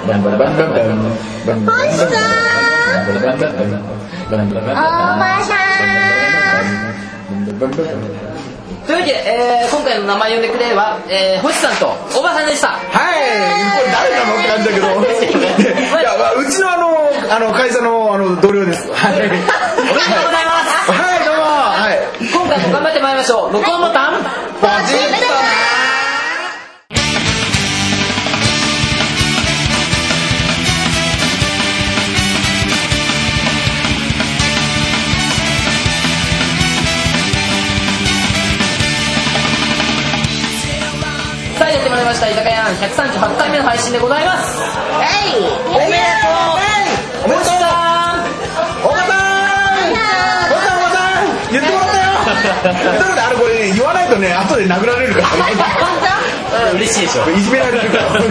というわけで、今回の名前呼んでくれは、星さんとおばさんでした。 はい、これ誰なのって感じだけどいや、うちの会社の同僚です。はい、おめでとうございます。 はい、どうも。はい、 今回も頑張ってまいりましょう。録音ボタンポチッと。やってまいりました居酒屋138回目の配信でございます。 おめでとう。おめでとう。おばさん言ってもらったよ。これ言わないとね、後で殴られるから。 嬉しいでしょ。 いじめられるから。 はい、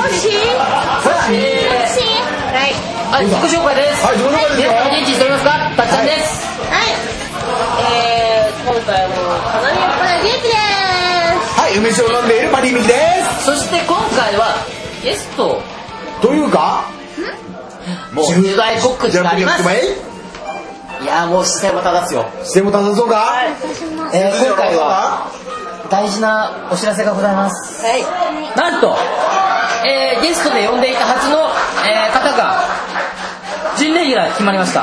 自己紹介です。 はい、自己紹介ですよ。 元気しておりますか？たっちゃんです。 はい。今回もかなりやっぱり元気です。 はい、梅酒を飲んでいるパディミキです。 そして今回はゲストというか、 もう重大告知があります。いや、もう姿勢も正すよ。 姿勢も正そうか。 今回は大事なお知らせがございます。 はい。 なんと、ゲストで呼んでいたはずの、方が準レギュラー決まりました。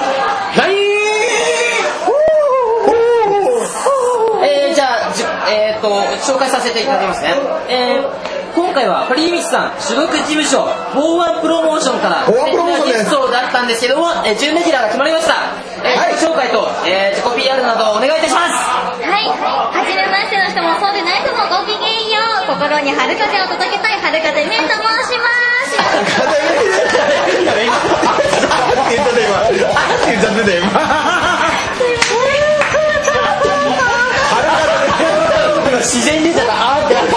じゃあ紹介させていただきますね。今回はパリミキさん所属事務所4-1プロモーションから素敵なゲストだったんですけども、準レギュラーが決まりました。自己紹介と、自己 PR などお願いいたします。 はい、はじめましての人もそうでない人もごきげんよう。心に春風を届けたい春風メイと申します。 自然に出ちゃった。ってなった。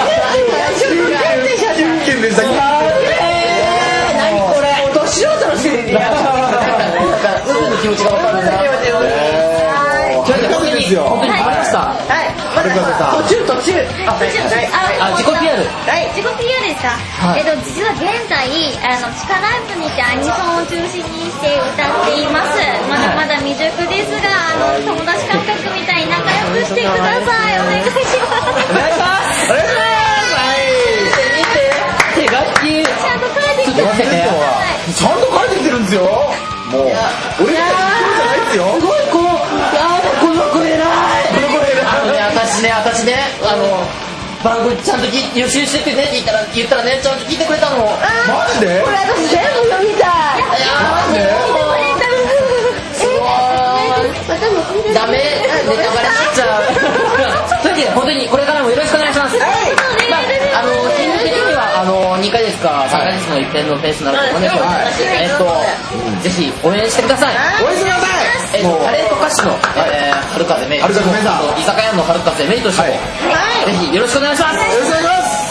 何これ。ど素人のせいでやる。海の気持ちが分かるんだ。本当に決まりました。 はい。 途中。 自己 PR。 はい、 自己 PR ですか。実は現在地下ライブにてアニソンを中心にして歌っています。まだまだ未熟ですが、友達感覚みたいに仲良くしてください。お願いします。 お願いします。手書きちゃんと書いてきてちゃんと書いてきてるんですよ。 もう俺がじゃないですよ。 すごいこの子偉い。私ね番組ちゃんと予習しててねって言ったらね、ちゃんと聞いてくれたの。 マジで？ これ私全部読みたい。 なんで？ ダメ、ネタバレになっちゃう。というわけで本当にこれからもよろしくお願いします。基本的には2回ですか3回ですの一遍のペースになると思うんですけど、ぜひ応援してください。 応援してください。 タレント歌手の春風メイと居酒屋の春風メイとしてもぜひよろしくお願いします。 よろしくお願いします。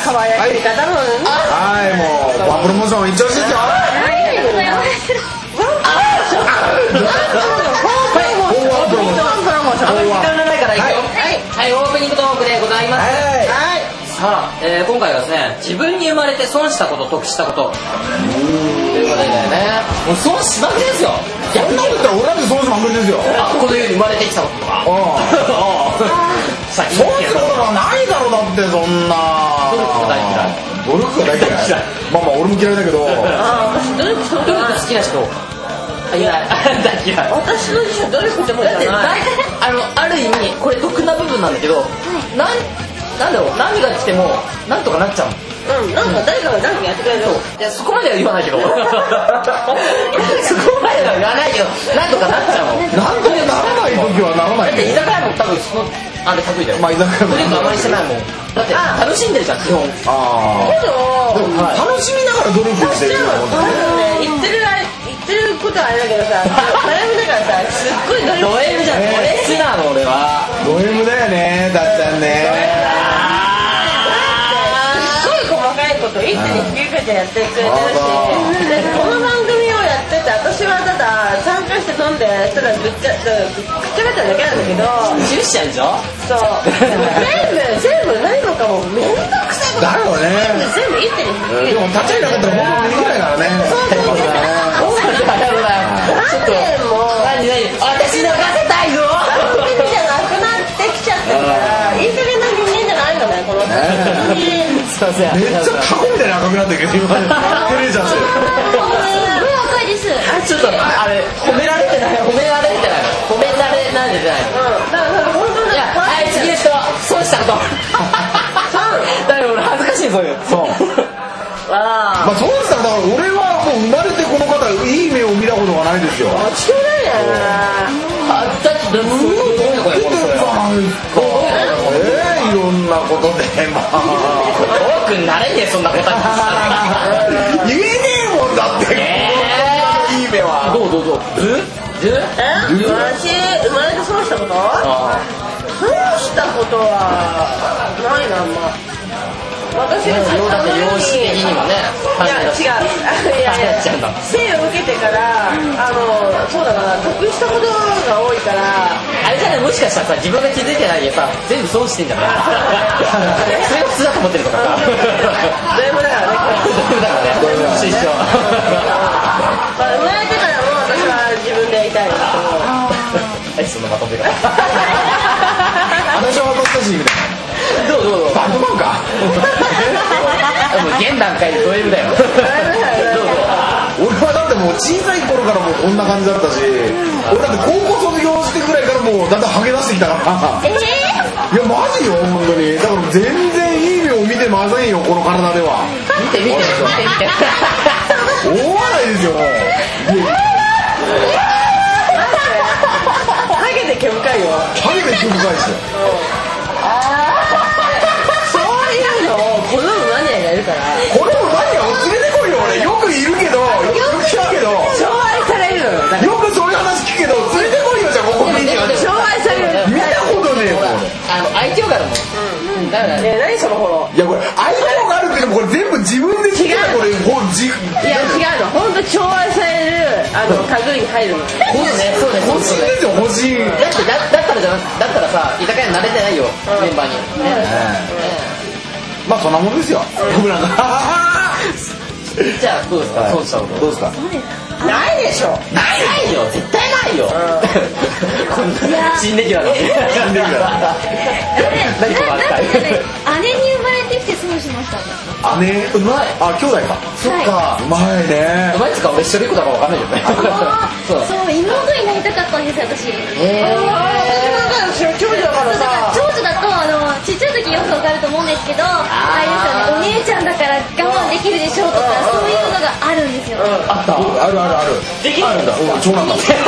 可愛い方もはい、もうワンプロモーション一押しですよ。 ありがとうございます。 あまり時間がないからいくよ。はい、オープニングトークでございます。さあ、今回はですね、自分に生まれて損したこと得したことということでね、もう損しまくりですよ。 そんなこと言ったら俺だって損しまくりですよ。 この世に生まれてきたこととか損することはないだろう。だってそんな努力が大嫌い。 努力が大嫌い。まあ俺も嫌いだけど。 努力好きな人いない。大嫌い。 私の自身努力ってもんじゃない。 ある意味これ得な部分なんだけど、なんだろう、何が来てもなんとかなっちゃう。 なんか誰かが何かやってくれる。 いや、そこまでは言わないけどそこまでは言わないけどなんとかなっちゃうもん。 なんとかならない時はならない。 だって居酒屋も多分そのあれ得意だよ。 まあ居酒屋も努力あまりしてないもん。だって楽しんでるじゃん基本。 けど楽しみながら努力してるようなもんね。 言ってることはあれだけどさ、大変だからさ、すっごい努力。 ド M じゃん。ド S なの俺は。 ド M だよね、だっちゃんね。 すっごい細かいこと一手に引き受けてやってくれてるし、この番組をやってて私はただ参加して飲んでただぶっちゃべただけなんだけど、 重視しちゃうでしょ。 そう全部何もかも面倒くさいだよね。 全部言ってる。 でも立ち会いなかったら本当にできないからね。 ちょっともう私泣かせたいぞ。 じゃなくなってきちゃってるからいい加減な人間じゃないのねこの人。 すいません。 めっちゃタコみたいな赤くなってるけど今照れちゃって。 すごい赤いです。 ちょっとあれ褒められてない。褒められてない。褒められなんでじゃない。 だから本当にいや、はい次の人損したこと。だから俺恥ずかしいそういう。そう。 まあそうですから、だから俺はもう生まれてこの方いい目を見たことがないですよ。 間違いないよね。 だってどういうことやこれ。 いろんなことでまあ多くなれねえそんなこと言えねえもんだって。いい目はどう私生まれて損したこと？損したことはないなあんま。私が容姿的にもね。 いや違う。いや生を受けてからそうだな得したことが多いから。 あれじゃないもしかしたらさ自分が気づいてないでさ全部損してんじゃない。それが普通だと思ってるとかさ。 ド M だからね。 ド M だからね。一緒。 生まれてからも私は自分でやりたいなと思う。 そのまとめ方。 私は私たちみたいな。 どうバンドマンか。 もう現段階でド M だよ。 俺はだってもう小さい頃からもうこんな感じだったし、俺だって高校卒業してぐらいからもうだんだんハゲ出してきたから。いやマジよ本当に。だから全然いい目を見てませんよこの体では。 見て。 大笑いですよもう。 ハゲで毛深いよ。 ハゲで毛深いですよ。 そういうのを好むマニアがいるから。 これもマニアを連れてこいよ俺。よくいるけど聞くけど寵愛されるのよ。 よくそういう話聞くけど連れてこいよじゃあここに。 寵愛される。 見たことねえよこれ。 愛嬌があるもん。だからね何そのフォロー。 いやこれ愛嬌があるっていうのもこれ全部自分で聞いたこれいや違うの本当寵愛される類に入るの。 欲しいですよ欲しい。 だったらさ居酒屋に慣れてないよメンバーに。 まあそんなもんですよ。僕なんか。 じゃあどうですか。そうしたことどうですか。 ないでしょ。 ないよ絶対ないよ。こんな新レギュラーの。何かあったい。 姉に生まれてきて損しました。 姉うまい。あ兄弟か。 そっか。 うまいね。 うまいっつか俺一人っ子だから分かんないよね。 そう妹になりたかったんですよ私。 長女だからさ。 長女だとちっちゃい時よくわかると思うんですけど、あれですよねお姉ちゃんだから我慢できるでしょとかそういうのがあるんですよ。 あった。 ある。 できるんだ。 長男だ。 それ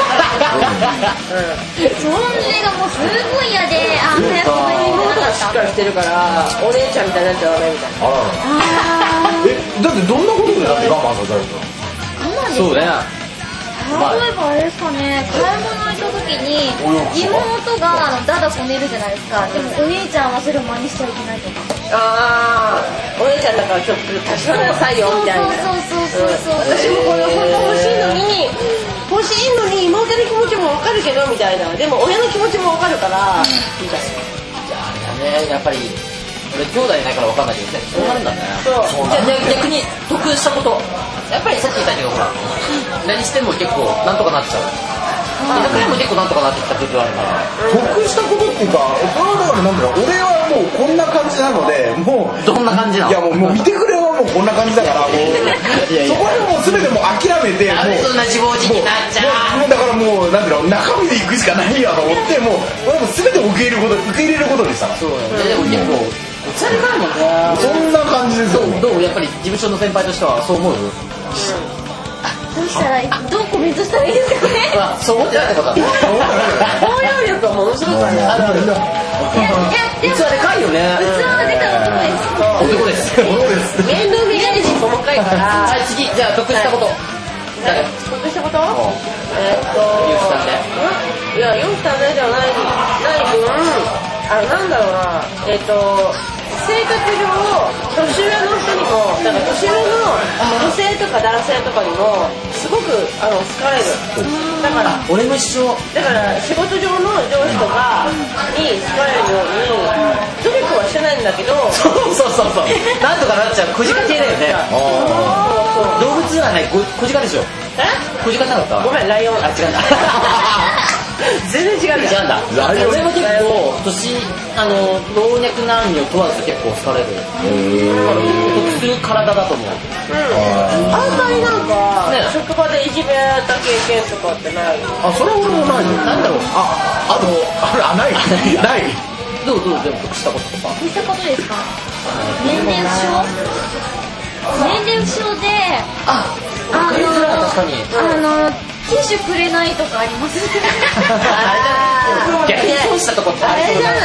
がもうすごい嫌で早く生まれて妹なかっ。 がしったかりしてるからお姉ちゃんみたいになっちゃダメみたいな。 だってどんなことでだって我慢させられるの。 我慢です。 そうね。 例えばあれですかね、買い物行った時に妹がダダこねるじゃないですか。でもお姉ちゃんはそれを真似しちゃいけないとか。 お姉ちゃんだからちょっと足しなさいよみたいな。 そう私もこれ本当欲しいのに妹の気持ちも分かるけどみたいな。でも親の気持ちも分かるからみたいな。 じゃああれだねやっぱり俺兄弟いないから分かんないけどね。そうなるんだね。 そう。 じゃあ逆に得したことやっぱりさっき言ったけどほら何しても結構なんとかなっちゃう。居酒屋も結構なんとかなってきた部分あるから。 得したことっていうかこれはだからなんだろう。俺はもうこんな感じなのでもうどんな感じなの。 いやもう見てくれはもうこんな感じだからもうそこら辺もう全てもう諦めてなんでそんな自暴自棄になっちゃう。 もうだからもうなんだろう中身で行くしかないやと思ってもう俺も全てを受け入れることにした。 そうでも結構おしゃれかもね。 そんな感じですよ。 どうやっぱり事務所の先輩としてはそう思う。 どうしたらどうコメントしたらいいですかね。 そう思ってないってことだ。 包容力はものすごくある。 器でかいよね。 器がでかい男です。 面倒見られるし細かいから。 はい次じゃあ得したこと。 得したこと？ ゆうきさんね。 いやゆうきさんねではない分なんだろうな性格上年上の人にもだから年上の女性とか男性とかにもすごく好かれる。だから俺も一緒。 だから仕事上の上司とかに好かれるようにとにかくはしてないんだけどそうなんとかなっちゃう小鹿系だよね。動物はね、小鹿でしょ。小鹿なかった？ ごめん、ライオン。 あ、違うんだ。 全然違うんだ。 俺も結構年老若男女問わず結構好かれる。得する体だと思う。 あんまりなんか職場でいじめられた経験とかってない？ あ、それは俺もないよ。 なんだろう。 ない。 どうでも得したこととか。 得したことですか？年齢不詳で確かにティッシュくれないとかあります。 逆に損したとこってあれじゃない？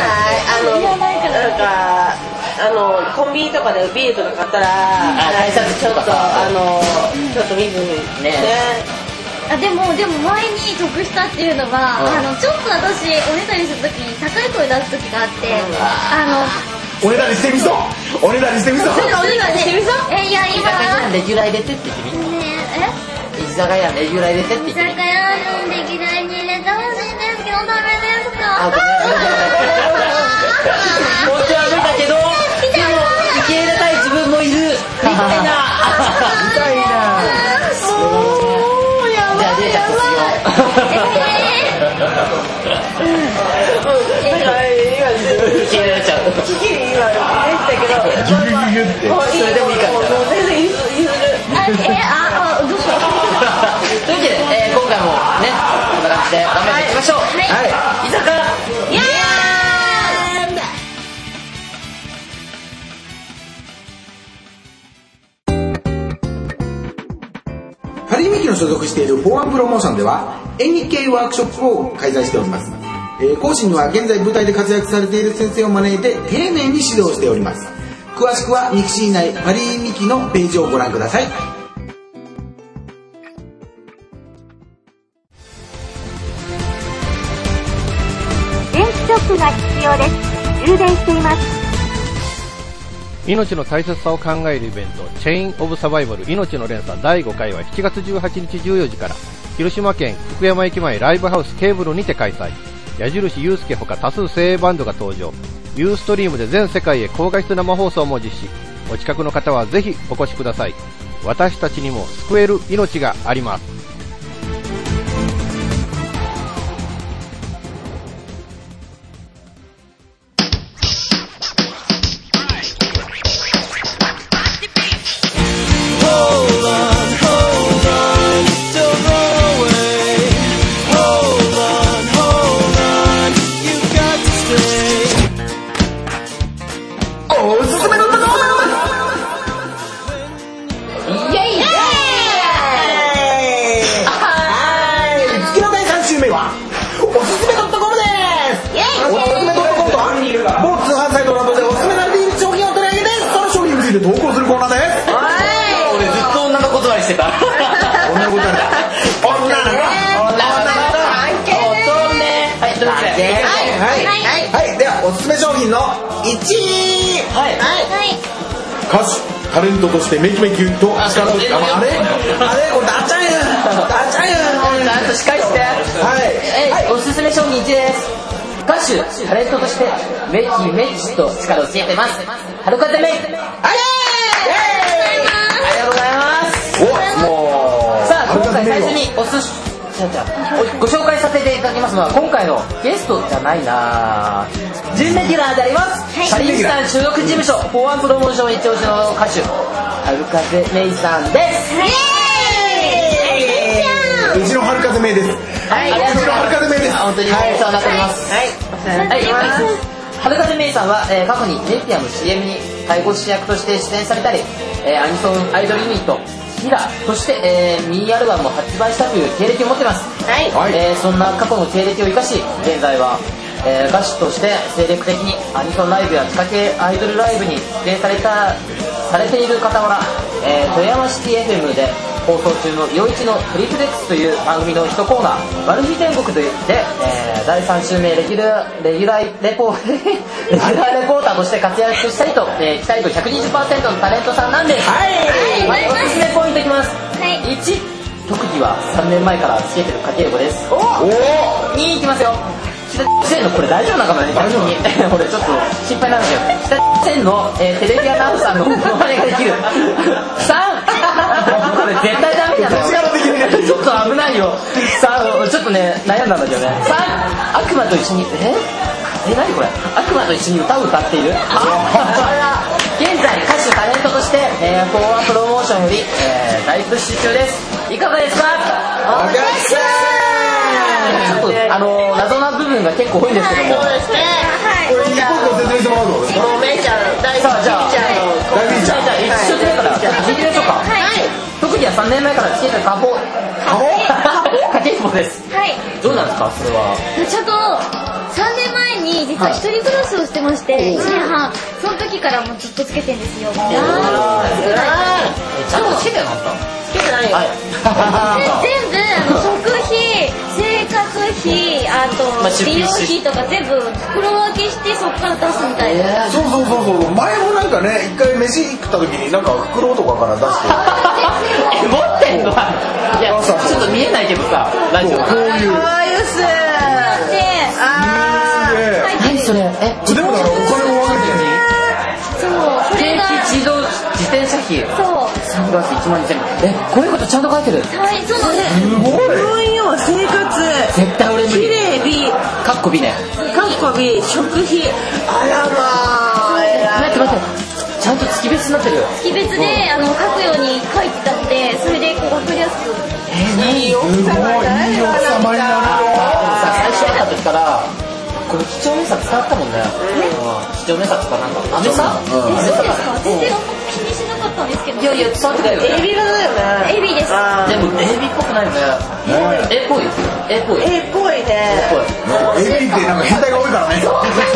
なんかコンビニとかでビールとか買ったら挨拶ちょっとちょっと見ずにね。 でも前に得したっていうのがちょっと私おねだりするときに高い声出すときがあっておねだりしてみそう。おねだりしてみそう。 いや今レギュラー入れてって言ってみ。居酒屋レギュラー入れてって言ってみ。 居酒屋のレギュラーに入れてほしいんですけどダメですか？ 本当は無理だけどでも受け入れたい自分もいるみたいな。じゃあデータ卒業。受け入れられちゃう。それでもいいから。 どうしよう。 というわけで、今回もねこんな感じで頑張っていきましょう。居酒屋イエーイ。 パリミキの所属している4-1プロモーションでは演劇系ワークショップを開催しております。講師には現在舞台で活躍されている先生を招いて丁寧に指導しております。詳しくはミクシー内パリミキのページをご覧ください。 電気ショックが必要です。充電しています。 命の大切さを考えるイベントチェインオブサバイバル命の連鎖第5回は7月18日14時から広島県福山駅前ライブハウスケーブルにて開催。矢印祐介ほか多数精鋭バンドが登場。ユーストリームで全世界へ高画質生放送も実施。お近くの方はぜひお越しください。私たちにも救える命があります。 投稿するコーナーです。 俺ずっと女の言葉にしてた。 女の言葉はい、ではおすすめ商品の1位。歌手タレントとしてメキメキと力をこれダチャンやちゃんとしっかりして。おすすめ商品1です。歌手タレントとしてメキメキと力をつけてます。春風メイク。ありがとうございます。さあ今回最初にご紹介させていただきますのは今回のゲストじゃないな準レギュラーであります。パリミキさん所属事務所4-1プロモーション一押しの歌手春風メイさんです。 うちの春風メイです。 はい、うちの春風メイです。本当にお世話になっております。春風メイさんは、過去にネイティアの CM に介護士役として出演されたり、アニソンアイドルユニットヒラとして、ミニアルバムを発売したという経歴を持っています。そんな過去の経歴を生かし現在は、歌手として精力的にアニソンライブや地下系アイドルライブに出演されている傍ら、富山シティ FM で放送中の夜市のトリプレックスという番組の1コーナーマル秘天国で、第3週目レギュラーレポーターとして活躍したりと、期待度 120% のタレントさんなんです。おすすめポイントいきます。1、特技は3年前からつけてる家計簿です。2いきますよ。 北千のこれ大丈夫なのかなね、逆に俺ちょっと心配なんだけど、北千の、テレビアナウンサーのモノマネができる3これ絶対ダメだよ、ちょっと危ないよ。さあちょっとね悩んだんだけどね。3悪魔と一緒に何これ、悪魔と一緒に歌を歌っている現在歌手タレントとして、フォーワープロモーションより、大プッシュ中です。いかがですか？お客さん、ちょっと謎な部分が結構多いんですけども、 そうですね。 これ一個説明してもらうとですか？ めいちゃん、大さあじゃあ大ピーちゃん一つ目から聞いてみましょうか。特には3年前からつけた家計簿です。 はい。 どうなんですかそれは？ ちょっと3年前に実は一人暮らしをしてまして、1年半、その時からもうずっとつけてんですよ。 ちゃんとつけてなかった？ つけてないよ。 全部食費、生活費、あと美容費とか全部袋分けしてそっから出すみたいな。 そう前もなんかね、一回飯食った時になんか袋とかから出して持ってんの？いやちょっと見えないけどさ、ラジオこういうかわいいっす。 何それ？ でもだからお金を分けてそう、これが自転車費そう 3月1万2000円。こういうことちゃんと書いてる。 はい、そうなんです。 すごい病院を生活、 絶対俺無理。 きれい美、 かっこ美ね。 かっこ美、食費。あらまあ。 待ってちゃんと月別になってる。 月別で書くように書いてたので、それでこう分かりやすく。 いい奥様になるよ。 様になるよ。 最初会った時からこれ几帳面さ伝わったもんね。几帳面さとかなんかアメさん？ そうですか。全然気にしなかったんですけど。 いや伝わってたよね。 エビ型だよね。 エビです。 でもエビっぽくないよね。エっぽい。 エっぽいね。 エビってなんか変態が多いからね。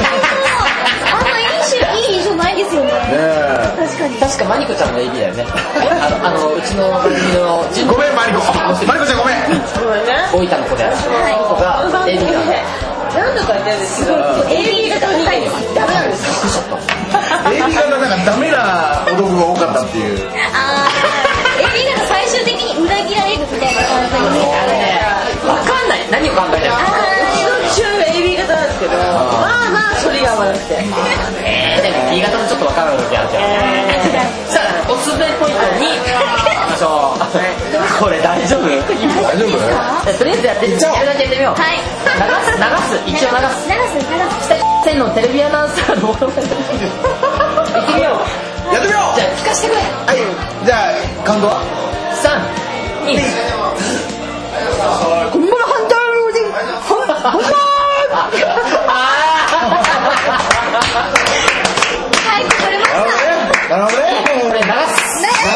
いい印象ないですよね。確かマニコちゃんのエビだよね。うちの番組のごめんマニコちゃんごめん。 大分の子で子がエビだね。 何度か言ってるんですけど、エビ型にダメなんですよ。 エビ型なんかダメな男が多かったっていう。 エビ型最終的に裏切られるみたいな感じで。 わかんない。何を考えてるの？ 中エビ型なんですけど、まあそれが合わなくて。 でも B 型もちょっとわかる時あるじゃん。さあおすすめポイントにいきましょう。これ大丈夫？ 大丈夫？ とりあえずやってみよう。やってみよう。 はい。 流す。下線のテレビアナウンサーのものまね。行ってみよう。 やってみよう。 じゃあ聞かせてくれ。 はい。じゃあカウントは 3、2。 こんばんはハンターローディン。 はい、これました。 なるほどね。 これ流す。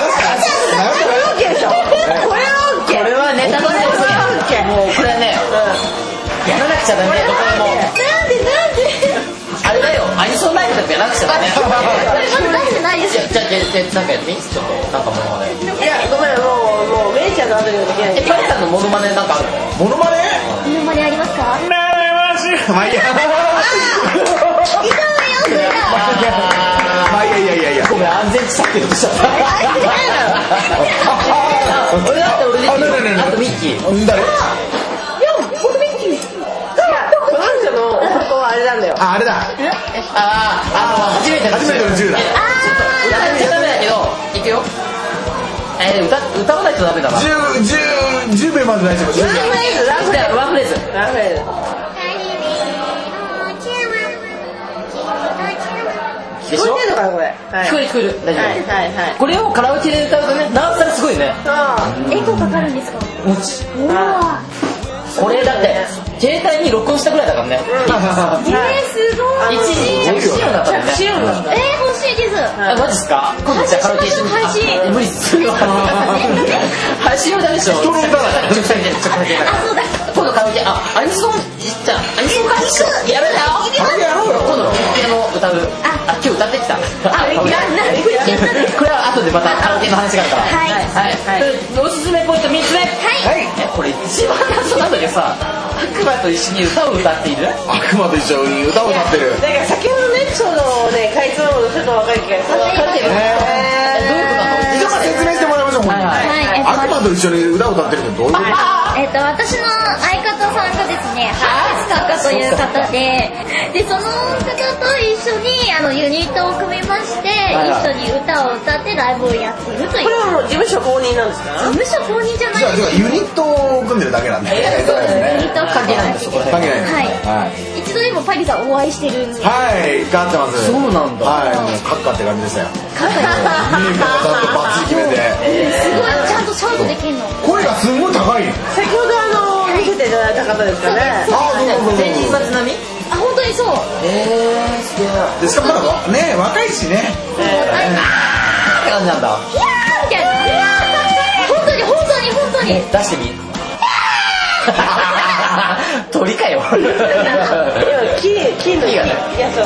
これはネタバレですね。もうこれね、やらなくちゃダメ。どこでも。 なんであれだよ、アニソンライブとかやらなくちゃダメ。 これまだ出してないですよ。 じゃなんかやってみ？ちょっとなんかモノマネ。 いやごめん、もうメイちゃんの後にはできない。 パンさんのモノマネなんかあるの？ モノマネ？ モノマネありますか？ まあいいや。いや。 ごめん、安全地帯って言っちゃった。俺だって俺であとミッキー。 誰？ この人の男はあれなんだよ。 あれだ。 初めての10だ。やってみちゃダメだけど、いくよ。歌わないとダメだな。 10秒まで大丈夫。 ワンフレーズ。でしょ？聞こえるのかなこれ。聞こえる。大丈夫。これをカラオケで歌うとね、なおさらすごいね。 エコーかかるんですか？ もち。これだって携帯に録音したぐらいだからね。 すごい。 一時着信音だったもんね。 欲しいです。 マジっすか？今度じゃあカラオケ一緒に。 配信。 無理っす。配信はダメでしょ。 人の歌だ。 そうだ。 今度カラオケ、アニソンじゃあアニソンかやるんだよ。今度ピアノ歌う。今日歌ってきた。これは後でまたカラオケの話があるから。はい。おすすめポイント3つ目。これ一番謎なんだけどさ、悪魔と一緒に歌を歌っている？ 悪魔と一緒に歌を歌ってる。 なんか先ほどのエピソードをね、かいつまむのちょっと分かる気がする。 分かってる？どういうことなの？ 説明してもらいましょう。悪魔と一緒に歌を歌ってるってどういうこと？ 私の相方さんがですね、ハーツカカという方で、その方と一緒にユニットを組みまして、一緒に歌を歌ってライブをやっているという。 これはもう事務所公認なんですか？ 事務所公認じゃないです。 ユニットを組んでるだけなんで。 そうですね。ユニットを組んでるだけで。 関係ない。 はい。一度でもパリさんお会いしてるんで。 はい、勝ってます。 そうなんだ。 はい、もうカッカって感じでしたよ。 カッカメイクもちゃんとバッチリ決めて。 すごいちゃんとシャウトできるの。 声がすごい高い。 先ほど見せていただいた方ですかね。 前日末並み？ あ、本当にそう。 すげえ。 でしかもまだね、若いしね。 って感じなんだ。 ヒャーみたいな。本当に。 出してみ。鳥かよ。 金のいやそう。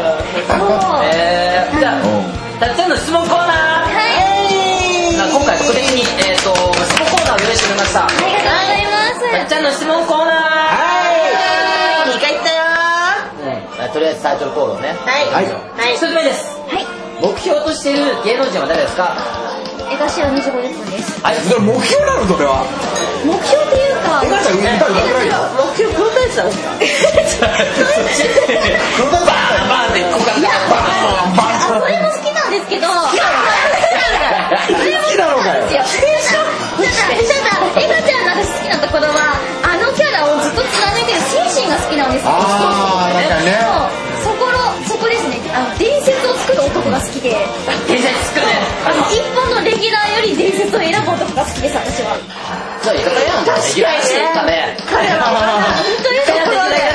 じゃあたっちゃんの質問コーナー。今回特別に質問コーナーを用意してみました。 ありがとうございます。 たっちゃんの質問コーナー。 2回言ったよ。 とりあえずタイトルコールをね。 はい。 1つ目です。目標としている芸能人は誰ですか？ 江頭25分です。 はい、それ目標なのそれは。 目標っていうか。 江頭歌うまいの？ 目標プロタイプなんですか？ プロタイプ。 バーンで股間がそれも好きなんですけど。好きなのかよ。 ただエガちゃんの私好きなところはキャラをずっと貫いてる精神が好きなんですよ。そこですね。伝説を作る男が好きで。 伝説作るね。 一本のレギュラーより伝説を選ぶ男が好きです私は。 じゃあ、いかがやん。レギュラーしてたね。 彼は本当にそこまで。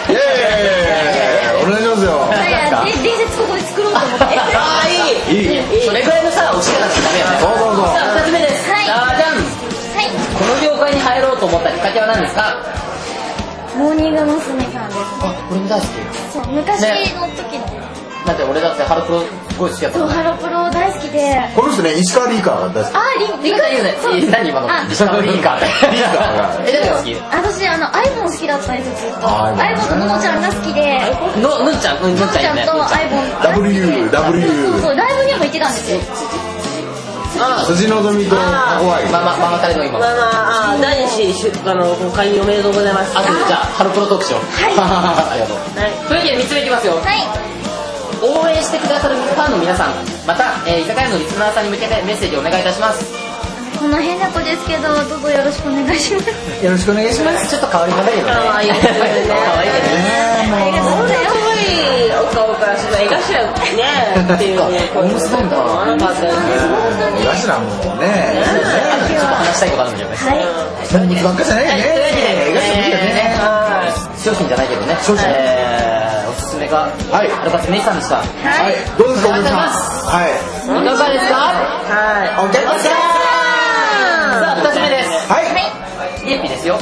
お願いしますよ。 伝説ここで作ろうと思って。 いい。それぐらいのさ、おしがなきゃダメよね。 そう。 さあ、2つ目です。じゃん。この業界に入ろうと思ったきっかけは何ですか？ モーニング娘。さんです。 俺も大好き。 そう、昔の時の。 だって俺だってハロプロすごい好きだった。 そう、ハロプロ大好きで。 この人ね、石川リーカーが大好き。 リカ言うね。 何今の？石川リーカー。誰が好き？ 私アイボン好きだったんですよずっと。アイボンとののちゃんが好きで。 のんちゃんとアイボン。 W。 そう、ライブにも行ってたんですよ。 辻のぞみとハワイ。 ママタレの今。 第2子ご開任おめでとうございます。 じゃあハロプロトークしよう。ありがとう。というわけで3つ目いきますよ。応援してくださるファンの皆さん、また居酒屋のリスナーさんに向けてメッセージをお願いいたします。 この変な子ですけど、どうぞよろしくお願いします。 よろしくお願いします。 ちょっと変わり方だけどね。 可愛いですね。 可愛いですね。 ありがとうございます。 可愛いお顔からその江頭ねっていうね。 面白いんだ。 江頭もね。 ちょっと話したいことあるんだよね。 それ肉ばっかじゃないよね。江頭いいよね。 商品じゃないけどね。おすすめがアルバスメイさんでした。 どうですかお客さん。 いかがですか？ お客さん。 さあ2つ目です。リエピですよ。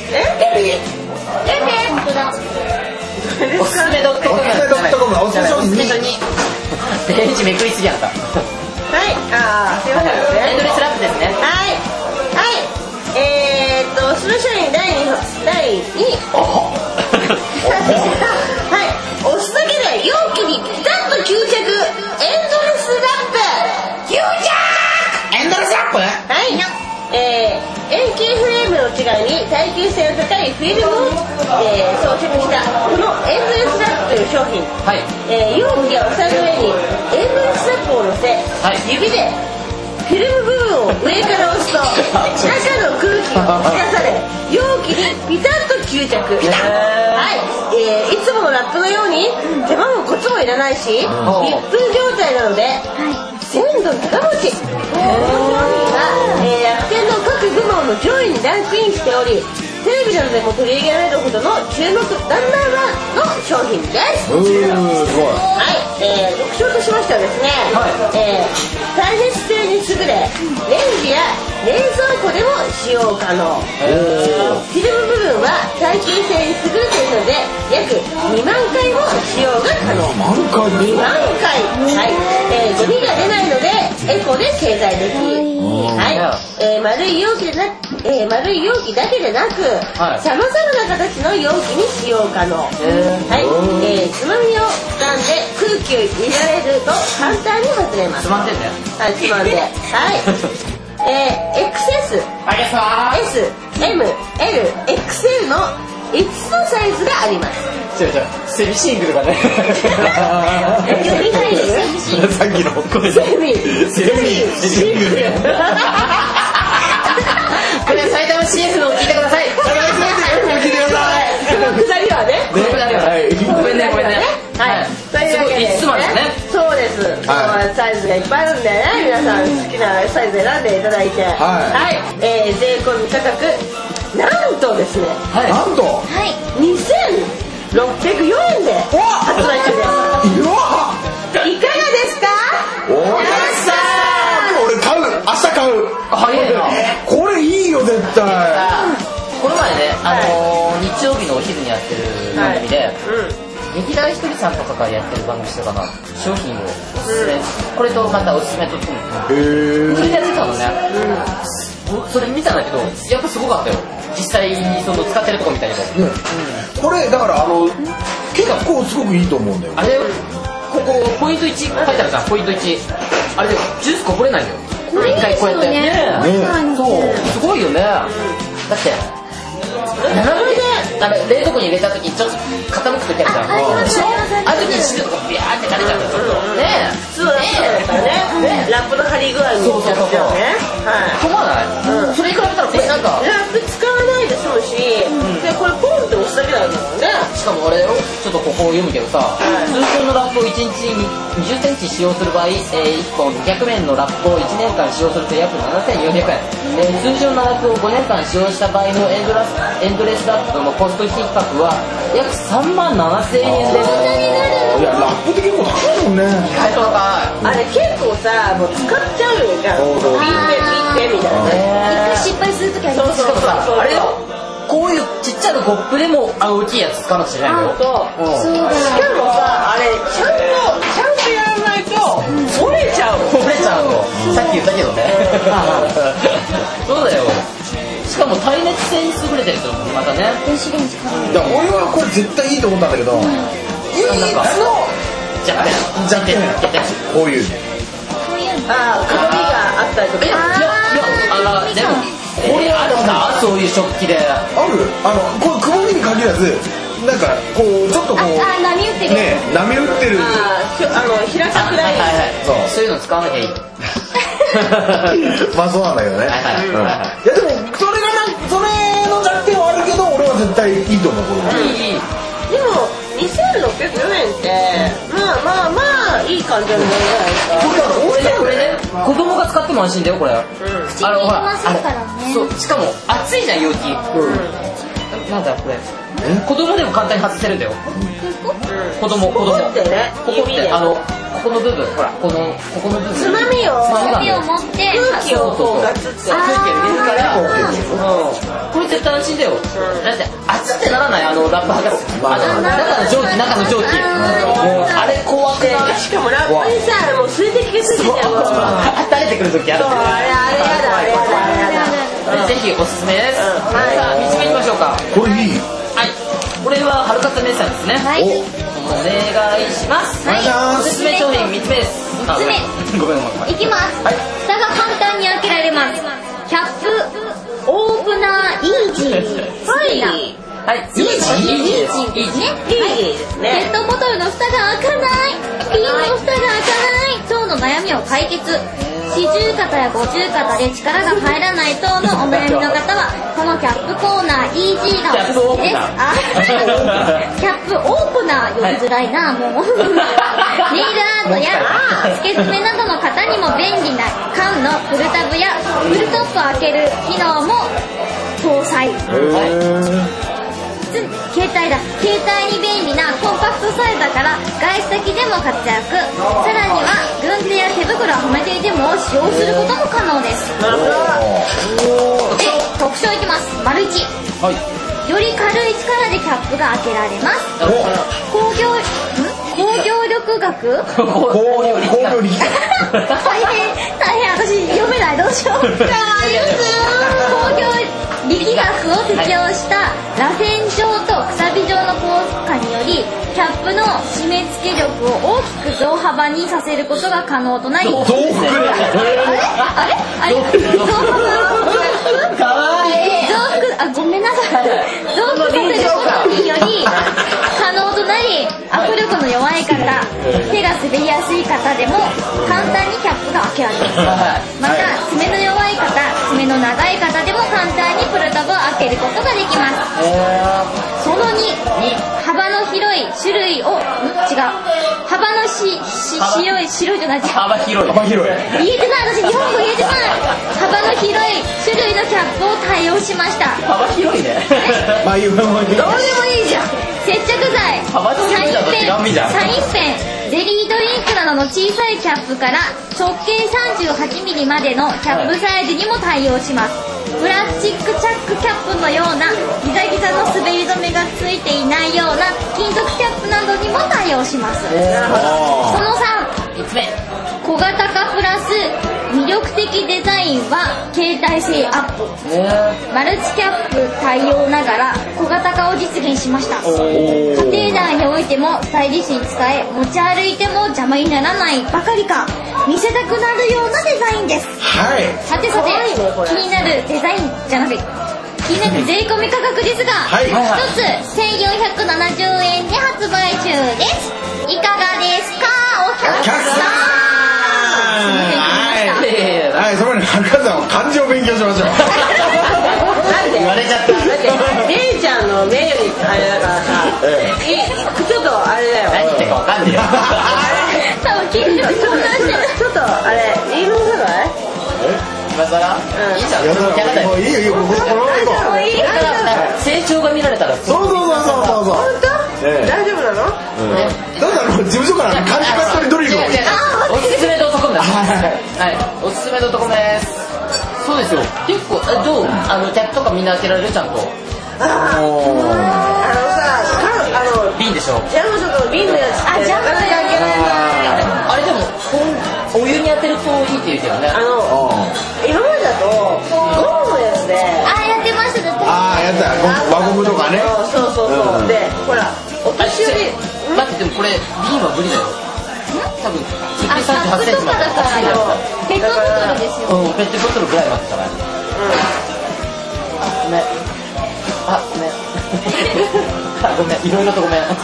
本当だ。 おすすめドットコム。おすすめ商品にページめくりすぎやった。 すいません。 エンドレスラップですね。 おすすめ商品第2。押すだけで容器にピタッと吸着エンドレスラップ。吸着エンドレスラップ。 円形フレームの違いに耐久性の高いフィルムを、装着したこのエンドレスラップという商品、容器やお皿の上にエンドレスラップを乗せ、指でフィルム部分を上から押すと中の空気が押し出され容器にピタッと吸着。いつものラップのように手間もコツもいらないし1分状態なので鮮度長持ち。この商品は楽天の各部門の上位にランクインしておりテレビなどでも取り上げられるほどの注目ナンバー1の商品です。特徴としましてはですね、耐熱性に優れレンジや冷蔵庫でも使用可能。フィルム部分は耐久性に優れているので約2万回も使用が可能。2万回。ゴミが出ないのでエコで経済的。丸い容器だけでなくさまざまな形の容器に使用可能。つまみを掴んで空気を入れられると簡単に外れます。 つまんでんだよ。 つまんで。XS あげさー S、M、L、XL の5つのサイズがあります。 違うセミシングルがねさっきのセミシングルこれ埼玉 CF の聞いてください。 聞いてください。 このくだりはね。 このくだりはごめんね。 はい。というわけで、 5つまでね。 そうです。サイズがいっぱいあるんでね、皆さん好きなサイズ選んでいただいて、はい。税込み価格なんとですね。 なんと。 2604円で発売中です。いかがですか？ お客さん。俺買う。明日買う。 早いな。 これいいよ絶対。 この前ね、日曜日のお昼にやってる番組で、劇団ひとりさんとかがやってる番組してたかな、商品をおすすめ、これとまたおすすめとってそれでやってたのね、それ見たんだけど、やっぱすごかったよ、実際にその使ってるとこ見たけど、 これだから結構すごくいいと思うんだよ。 あれここポイント1書いてあるじゃん、ポイント1、あれでジュースこぼれないんだよ、一回こうやってそうすごいよね。だって冷蔵庫に入れた時ちょっと傾く時あるじゃん。あの時に汁とかビャーって垂れちゃったらね、 普通だったらね、ラップの張り具合によっちゃうね。 困らない。それに比べたらこれなんかラップ使わないで済むし、でこれポンって押すだけなんだもんね。 しかもあれよ、ちょっとここを読むけどさ、通常のラップを1日20センチ使用する場合、1本200円のラップを1年間使用すると約7400円、通常のラップを5年間使用した場合のエンドレスラップのコスト比較は約37000円です。 いやラップって結構高いもんね。 意外と高い。 あれ結構さ、もう使っちゃうよじゃん。ピッてみたいなね。 一回失敗するときあります。 しかもさ、あれよ、こういうちっちゃなコップでも大きいやつ使わなくちゃいけないよ。 しかもさ、あれちゃんとやらないと折れちゃうの。さっき言ったけどね。そうだよ。しかも耐熱性に優れてるとまたね。 電子レンジから。 いや俺はこれ絶対いいと思ったんだけど、唯一の弱点こういうああ、くぼみがあったりとか。 でもこれあるんだ、そういう食器である。このくぼみに限らずなんかこうちょっとこう波打ってるね、波打ってる平たくない。 そういうの使わなきゃいい。 まあそうなんだけどね。いやでもそれの弱点はあるけど俺は絶対いいと思う。 でも2604円ってまあいい感じなんじゃないですか。 これね、子供が使っても安心だよこれ。 口に入れますからね。 そう、しかも熱いじゃん容器。なんだこれ。子供でも簡単に外せるんだよ。子供ってね、 ここってここの部分、ほらここの部分。 つまみを持って空気をこうガツって空気を入れるから。 これ絶対安心だよ。だって熱ってならない、ラップ剥がす。中の蒸気。あれ怖くない？ しかもラップにさ、もう水滴がついてちゃうから。 当たれてくる時ある。 あれやだ。 ぜひおすすめです。さあ、3つ目いきましょうか。 これいい。 はい。これは春勝姉さんですね。 はい。 お願いします。 はい。 おすすめ商品3つ目です。 3つ目。 ごめん。 いきます。蓋が簡単に開けられます。キャップオープナーイージー。 はい。イージーですね。 ペットボトルの蓋が開かない。瓶の蓋が開かない等の悩みを解決。四十肩や五十肩で力が入らない等のお悩みの方はこのキャップコーナーイージーがおすすめです。キャップオープナー呼びづらいなもう。ネイルアートや付け爪などの方にも便利な缶のプルタブやプルトップを開ける機能も搭載。携帯に便利なコンパクトサイズだから外出先でも活躍。さらには軍手や手袋をはめていても使用することも可能です。で、特徴いきます。丸1、より軽い力でキャップが開けられます。工業力学大変私読めない、どうしよう。工業力学を適用した螺旋状とくさび状の効果によりキャップの締め付け力を大きく増幅にさせることが可能となり、増幅ごめんなさい。臓器させることにより可能となり、握力の弱い方、手が滑りやすい方でも簡単にキャップが開けられます。また爪の弱い方、爪の長い方でも簡単にプルタブを開けることができます。その2、幅の広い種類を幅の広い種類じゃないですか。 幅広い。 言えてない、私日本語言えてない。幅の広い種類のキャップを対応しました。 幅広いね。 まあいいよ、どうでもいいじゃん。接着剤、サインペン、ゼリードリンクなどの小さいキャップから直径 38mm までのキャップサイズにも対応します。プラスチックチャックキャップのようなギザギザの滑り止めがついていないような金属キャップなどにも対応します。その3つ目、小型化プラス魅力的デザインは携帯性アップ。マルチキャップ対応ながら小型化を実現しました。家庭内においてもスタイリッシュに使え、持ち歩いても邪魔にならないばかりか見せたくなるようなデザインです。さて気になるデザインじゃなくて気になる税込み価格ですが、1つ1470円で発売中です。いかがですかお客さん。 はい、そこに博士は漢字を勉強しましょう。 言われちゃった。 だってレイちゃんの名誉にあれだからさ、ちょっとあれだよ。 何言ってるかわかんないよ。 多分聞いてる人ちょっとあれ言いますかい？ 今さら？いいじゃん。キャラだよ。 いいよ、このいい成長が見られたら。 そう。 本当？大丈夫なの？ だって事務所から漢字買取ドリルを。 おすすめの男です。はい、おすすめの男です。そうですよ。結構どう？キャップとかみんな開けられるちゃんと。瓶でしょ。 ジャムとか瓶のやつってなかなか開けられない。 あれでもお湯に当てるといいって言うけどね。 今までだとゴムのやつで。 やってました。 やった輪ゴムとかね。 そうで、ほらお年寄り。 だってでもこれ瓶は無理だよ。多分直径38センチまで。 ペットボトルですよ。 ペットボトルぐらいまでじゃない。ごめん。ごめん。いろいろとごめん。だ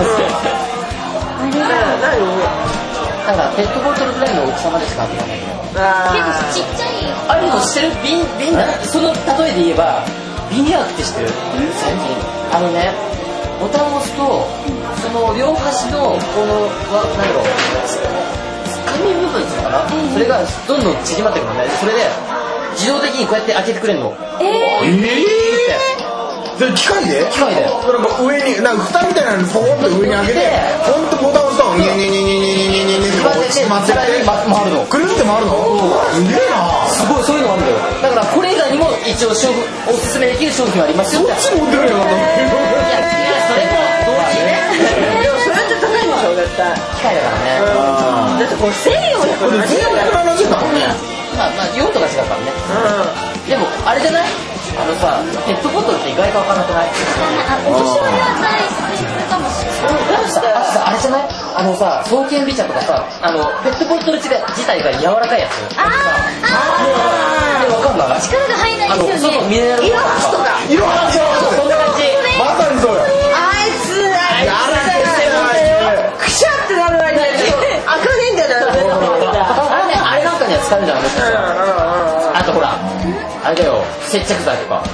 からペットボトルぐらいの大きさまでしか開けられない。 結構ちっちゃい。 あれも知ってる？瓶だ。その例えで言えばビニヤーって知ってる？最近ボタンを押すとその両端のこのなんだろう紙部分っていうのかな、それがどんどん縮まってくるのね。それで自動的にこうやって開けてくれるの。 機械で？ 機械で。 上に蓋みたいなのポコンと上に開けて、ポンとボタンを押すとニャニャニャニャニャニャニャニャって回って回るの。くるって回るの？すげえな。 すごい、そういうのあるんだよ。だからこれ以外にも一応おすすめできる商品はありますよ。 そっち持ってくれよ。 それも同時にね。 でもそれって高いんでしょ絶対。 機械だからね。 だってこれ1470円だもんね。 まあ用途が違うからね。でもあれじゃない？ペットボトルって意外かわからなくない？ お年寄りは大好きかもしれない。 あれじゃない？爽健美茶とかさ、ペットボトル自体が柔らかいやつ。わかんない？ 力が入らないですよね。 ミネラル色はとか。 そんな感じ。 まさにそうよ。 あいつくしゃってなる間に開かねえんだよ。 あれなんかには使うんじゃないですか。あとほらあれだよ、接着剤とか。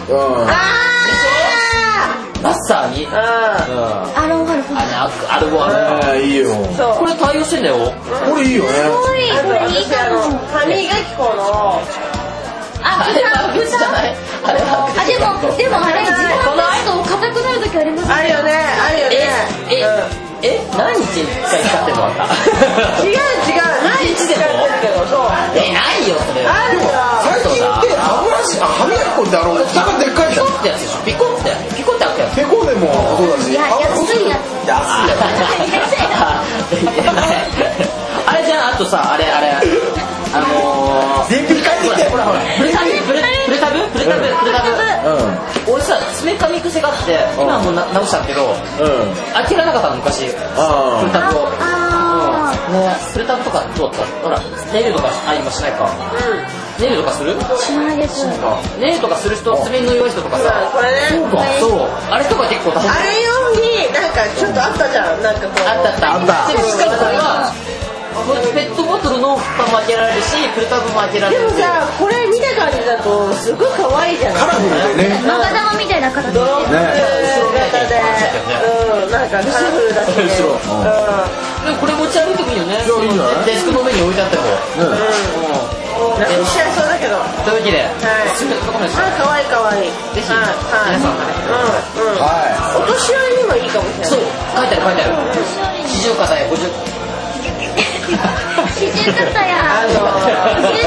マッサーに。 アルゴいいよ。 これ対応してんだよ。 これいいよね。 歯磨き粉の。 ブじゃない？ でもあれ時間経つと硬くなる時ありますね。 あるよね。 何日に1回使ってんの？ 違う何日使ってるけど。そうないよそれ。 あるよ。 最近って歯磨き粉って蓋がでっかいじゃん。 ピコってやつでしょ。ピコって開くやつ。 ペコでもそうだし。 安いやつ。 あれじゃん。あとさあれ電気変えてきて。 ほらプレタブ。俺さ爪噛み癖があって今はもう直したけど開けられなかったの昔。プレタブを。 プルタブとかどうだった？ほら、ネイルとか今しないか。ネイルとかする？ しないです。 ネイルとかする人、爪の弱い人とかさ。 これね。 そう。あれとか結構大変。 あれ用になんかちょっとあったじゃん。なんかこう。 あった。しかもこれはペットボトルの蓋も開けられるし、プルタブも開けられる。 でもさ、これ見た感じだとすごい可愛いじゃない。 カラフルでね。 マガ玉みたいな形ドロップ型で、なんかカラフルだしね。 でもこれ持ち歩いてもいいよね。デスクの上に置いてあっても。 なくしちゃいそうだけど。 というわけで、 可愛い可愛い。 ぜひ皆さんお年寄りにもいいかもしれない。 そう、書いてある。40肩や50。 四十肩やそうね。肩に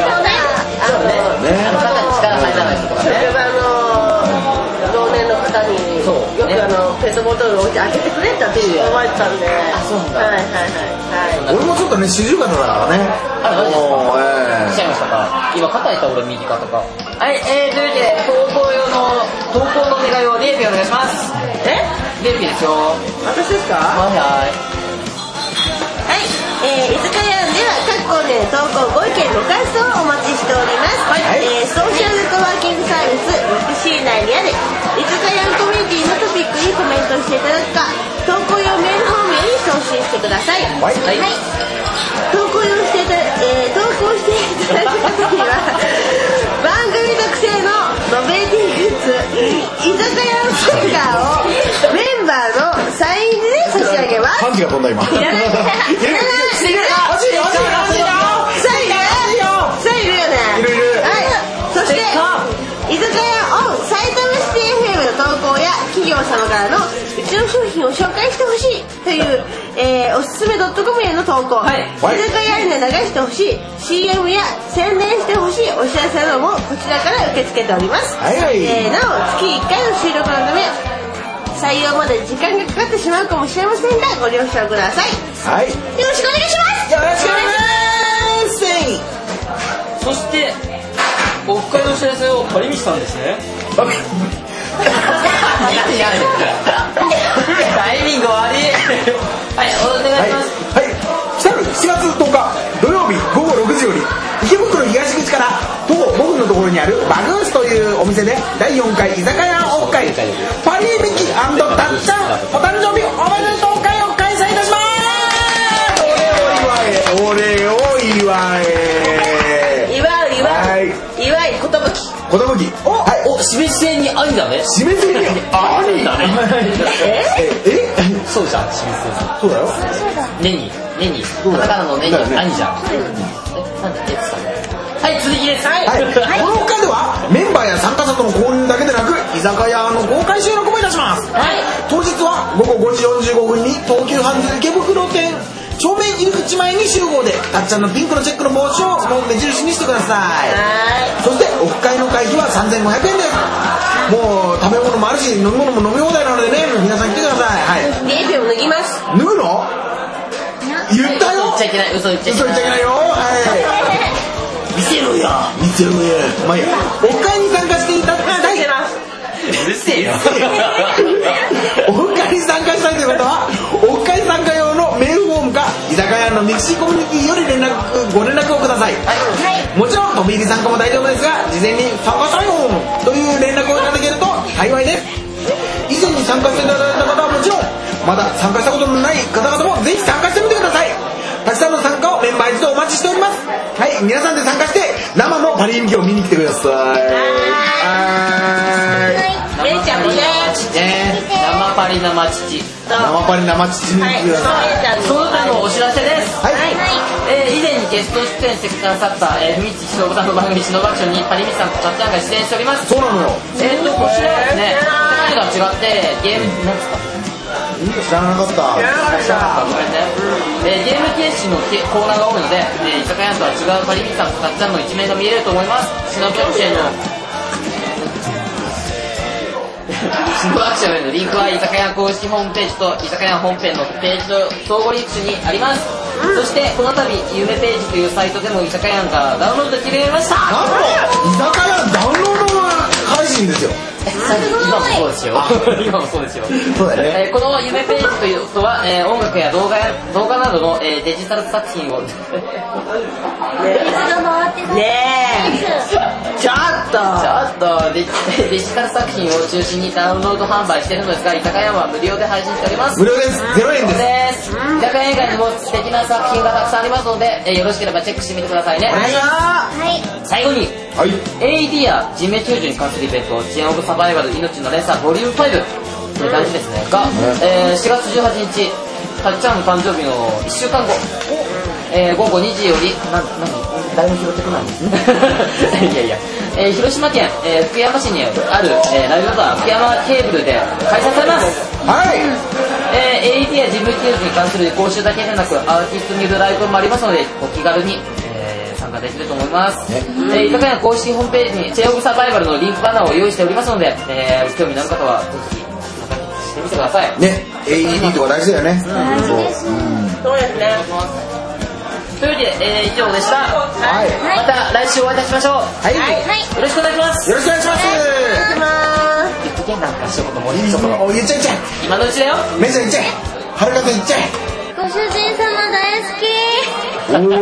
力入らない人とかね。 職場の同年の方によくペットボトルを置いて開けてくれって思われてたんで。 あ、そうなんだ。 はい。 俺もちょっとね、四十肩だからね。 あ、マジですか？しちゃいましたか？今肩いった俺右肩か。はい、というわけで投稿のお願いをリエピお願いします。リエピですよ。 私ですか？ はい。 居酒屋では各コーナー投稿ご意見ご感想をお待ちしております、ソーシャルネットワーキングサービスミクシー内にある居酒屋コミュニティのトピックにコメントしていただくか投稿用メールフォームより送信してください。投稿していただく方には番組特製のノベルティグッズ居酒屋のステッカーをメンバーのサインで差し上げます。 パンチが飛んだ今。 いらないそして居酒屋オン埼玉シティ FM の投稿や企業様からのうちの商品を紹介してほしいという、おすすめ .com への投稿、居酒屋で流してほしい CM や宣伝してほしいお知らせなどもこちらから受け付けております、なお月1回の収録のため採用まで時間がかかってしまうかもしれませんがご了承ください。よろしくお願いします。 よろしくお願いします。 そしてオフ会のお知らせをパリミシさんですね。タイミング悪い。はい、お願いします。 はい、来たる7月10日土曜日午後6時より池袋東口から徒歩5分のところにあるバグースというお店で第4回居酒屋オフ会パリミキ&たっちゃんお誕生日おめでとう会を開催いたします。お礼を祝いことぶき示し線に兄だね。 示し線に兄だね。 そうじゃん、示し線。 そうだよ。 ネニカタカナのネニ兄じゃん。なんだっけってはい、続きです。 この他ではメンバーや参加者との交流だけでなく居酒屋の公開収録もいたします。当日は午後5時45分に東急ハンズ池袋店正面入り口前に集合でたっちゃんのピンクのチェックの帽子を目印にしてください。そしてオフ会の会費は3500円です。もう食べ物もあるし飲み物も飲み放題なのでね、皆さん来てください。 リエピを脱ぎます。 脱ぐの？言ったよ。 嘘言っちゃいけないよ。見せろや。まあいいや。オフ会に参加していただきたい。 うるせえよ。 オフ会に参加したいという方はオフ会参加用のメールフォームか居酒屋のミクシーコミュニティよりご連絡をください。もちろん飛び入り参加も大丈夫ですが事前に参加したいよという連絡をいただけると幸いです。以前に参加していただいた方はもちろんまだ参加したことのない方々もぜひ参加してみてください。たくさんの参加をメンバー一同お待ちしております。はい、皆さんで参加して生のパリミキを見に来てください。 めいちゃんもね、 生パリ生父に来てください。 その他のお知らせです。以前にゲスト出演してくださったふみちひとぶさんの番組シノバクションにパリミキさんとたっちゃんが出演しております。 そうなのよ。 こちらはですね、何が違ってゲームなんですか？ 知らなかった。 ごめんね。ゲーム形式のコーナーが多いので、居酒屋とは違うパリミキさんとたっちゃんの一面が見えると思います。シノバクションへのリンクは居酒屋公式ホームページと居酒屋本編のページと相互リンクにあります。そしてこの度夢ページというサイトでも居酒屋がダウンロードできるようになりました。 なんと居酒屋ダウンロード配信ですよ。 今もそうです。 ですよ。今もそうですよ。 そうだね。 この夢ページというとは、音楽や動画などの、デジタル作品を一度回ってねえちょっとデジタル作品を中心にダウンロード販売しているのですが、居酒屋は無料で配信しております。 無料です。0円です。 居酒屋以外にも素敵な作品がたくさんありますので、よろしければチェックしてみてくださいね。最後に、 はい。 AED や人命救助に関するイベント、チェーンオブサバイバル命の連鎖ボリューム5、これ大事ですね、が、4月18日、たっちゃんの誕生日の1週間後、午後2時より、誰も拾ってこないんですね。いや、広島県、福山市にある、ライブバー福山ケーブルで開催されます。 はい。 AED や人命救助に関する講習だけでなく、アーティストによるライブもありますので、お気軽に、参加できると思います。居酒屋の公式ホームページにチェーンオブサバイバルのリンクバナーを用意しておりますので、興味のある方はぜひ参加してみてください。 ね、AED とか大事だよね。 そうですね。 というわけで、以上でした。 はい。 また来週お会いいたしましょう。 はい。 よろしくお願いします。 よろしくお願いします。 言っとけなんか一言もうちょっとお、言っちゃえ。 今のうちだよ。 めっちゃ言っちゃえ。はるかと言っちゃえ。 ご主人様大好き。 うわ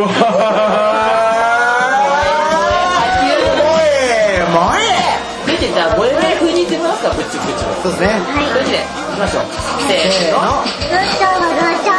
じゃあ、これぐらい風に言ってもらいますか、ぶっちゅぶっちゅ。 そうですね。 というわけで、いきましょう。せーの。 グッチョブグッチョ